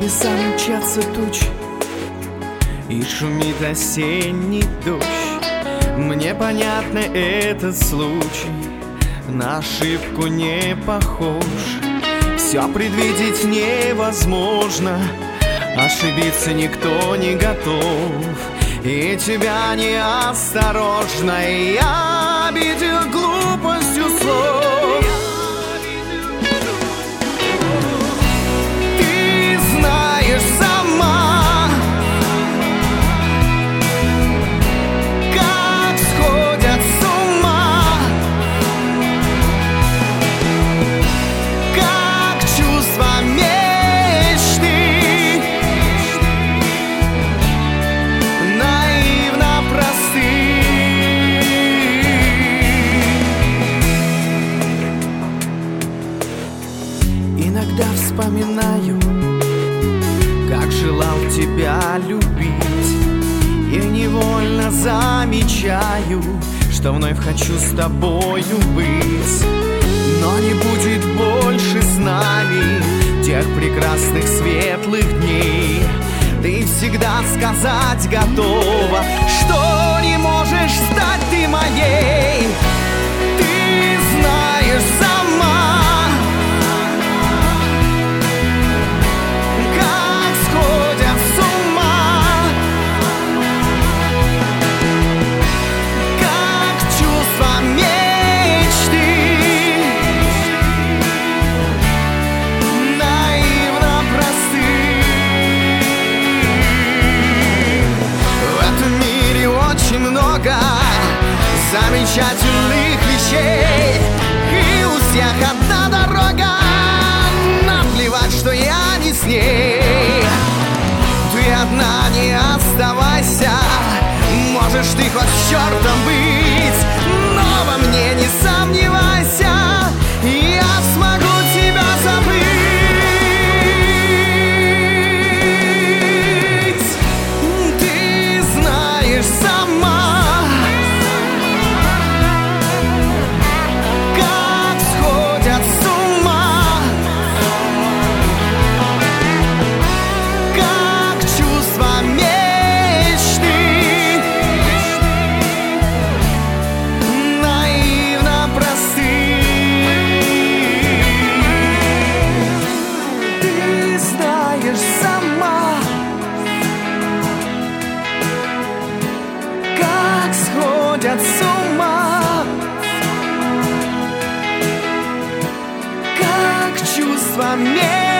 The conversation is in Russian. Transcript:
небеса мчатся тучи, и шумит осенний дождь. Мне понятно этот случай, на ошибку не похож. Все предвидеть невозможно, ошибиться никто не готов. И тебя неосторожно я обидел глупостью слов. Ты знаешь сама, как сходят с ума, как чувства мечты наивно просты. Иногда вспоминаю, как желал тебя любить, и невольно замечаю, что вновь хочу с тобою быть. Но не будет больше с нами тех прекрасных светлых дней. Ты всегда сказать готова, что не можешь стать ты моей. Ты знаешь сама, как сходят с ума, как чувства мечты наивно просты. В этом мире очень много замечательных вещей, и у всех одна дорога. Наплевать, что я не с ней. Ты одна, не оставайся. Можешь ты хоть с чертом быть, но во мне не сомневайся, я смогу тебя забыть. Ты знаешь сама, как сходят с ума, как чувства мечты наивно просты. Ты знаешь сама, как сходят с ума, как чувства мечты